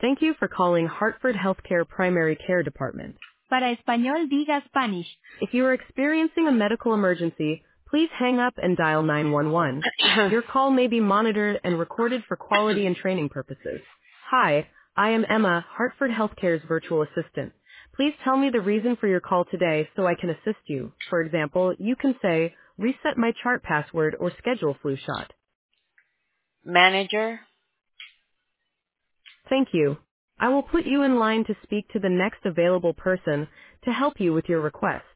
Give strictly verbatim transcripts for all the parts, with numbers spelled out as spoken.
Thank you for calling Hartford Healthcare Primary Care Department. Para español, diga Spanish. If you are experiencing a medical emergency, please hang up and dial nine one one. Your call may be monitored and recorded for quality and training purposes. Hi, I am Emma, Hartford Healthcare's virtual assistant. Please tell me the reason for your call today so I can assist you. For example, you can say, reset my chart password or schedule flu shot. Manager. Thank you. I will put you in line to speak to the next available person to help you with your request.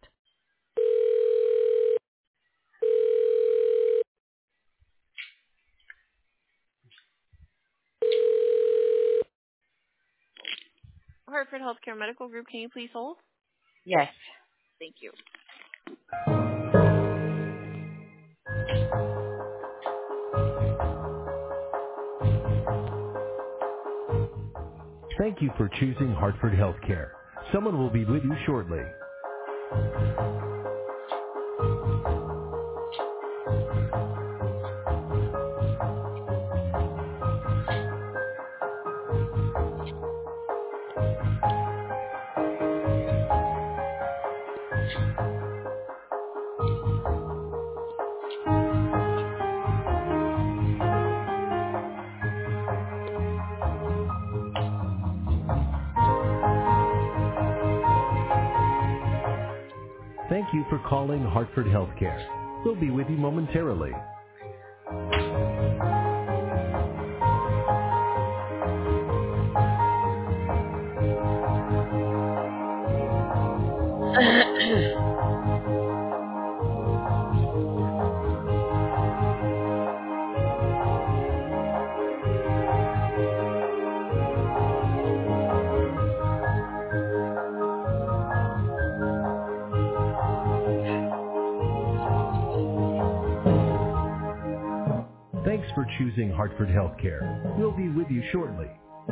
Hartford Healthcare Medical Group, can you please hold? Yes. Thank you. Thank you for choosing Hartford Healthcare. Someone will be with you shortly. Thank you for calling Hartford Healthcare. We'll be with you momentarily. Thanks for choosing Hartford Healthcare. We'll be with you shortly.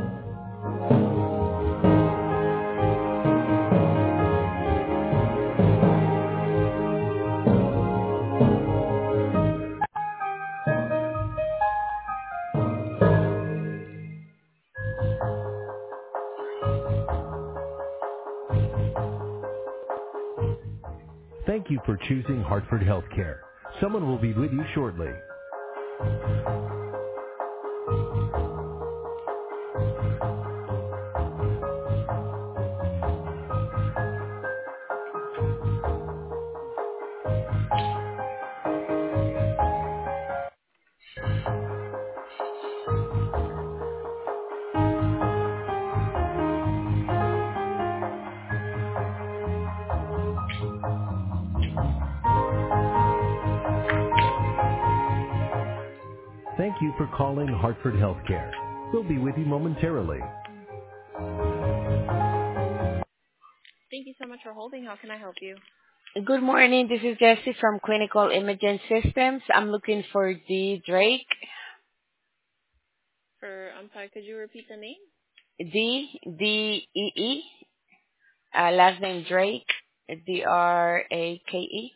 Thank you for choosing Hartford Healthcare. Someone will be with you shortly. Thank you for calling Hartford Healthcare. We'll be with you momentarily. Thank you so much for holding. How can I help you? Good morning. This is Jessie from Clinical Imaging Systems. I'm looking for D. Drake. For, I'm sorry, could you repeat the name? D. D. E. E. Uh, last name Drake. D. R. A. K. E.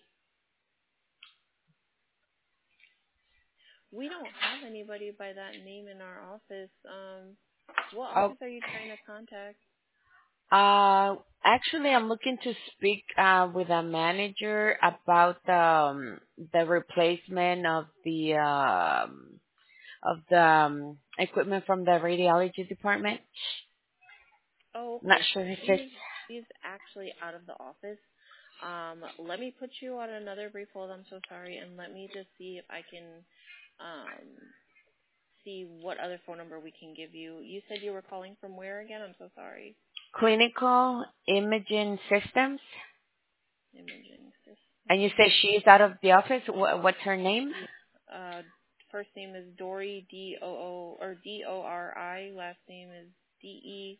We don't have anybody by that name in our office. Um, what Oh, office are you trying to contact? uh, actually, I'm looking to speak uh, with a manager about um, the replacement of the um, of the um, equipment from the radiology department. Oh, Not okay. sure if it's She's, she's actually out of the office. Um, let me put you on another brief hold. I'm so sorry. And let me just see if I can um, see what other phone number we can give you. You said you were calling from where again? I'm so sorry. Clinical Imaging Systems. Imaging system. And you say she's out of the office. Wh- What's her name? Uh, first name is Dori, D O O, or D O R I. Last name is D E.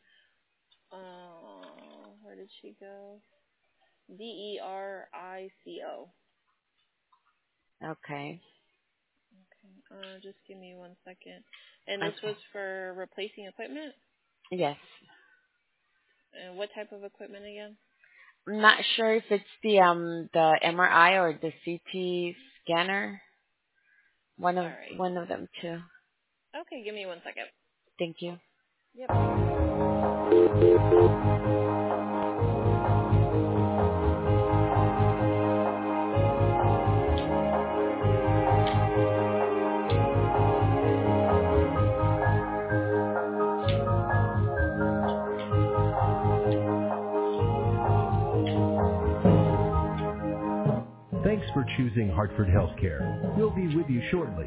Uh, where did she go? D E R I C O. Okay. Okay. Uh, just give me one second. And this Okay. was for replacing equipment? Yes. And what type of equipment again? I'm not sure if it's the um the M R I or the C T scanner. One All of right. one of them too. Okay, give me one second. Thank you. Yep. Thanks for choosing Hartford Healthcare. We'll be with you shortly.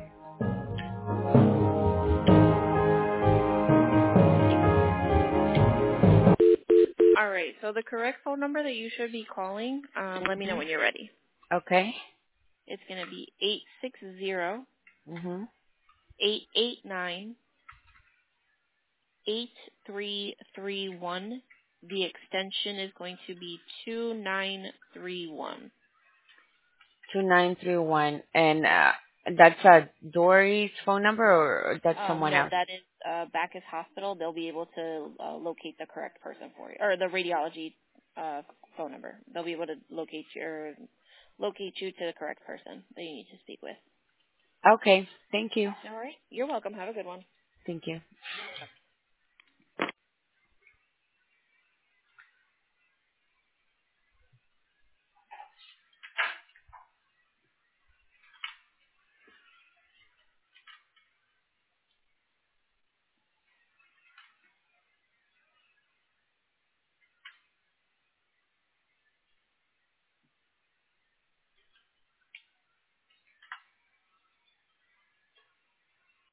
All right. So the correct phone number that you should be calling, um, let me know when you're ready. Okay. It's going to be eight six zero, Mhm. eight eight nine, eight three three one. The extension is going to be two nine three one. Two nine three one, and uh, that's uh, Dory's phone number, or that's Um, someone no, else? that is uh, Bacchus Hospital. They'll be able to uh, locate the correct person for you, or the radiology uh, phone number. They'll be able to locate your locate you to the correct person that you need to speak with. Okay. Thank you. All right. You're welcome. Have a good one. Thank you.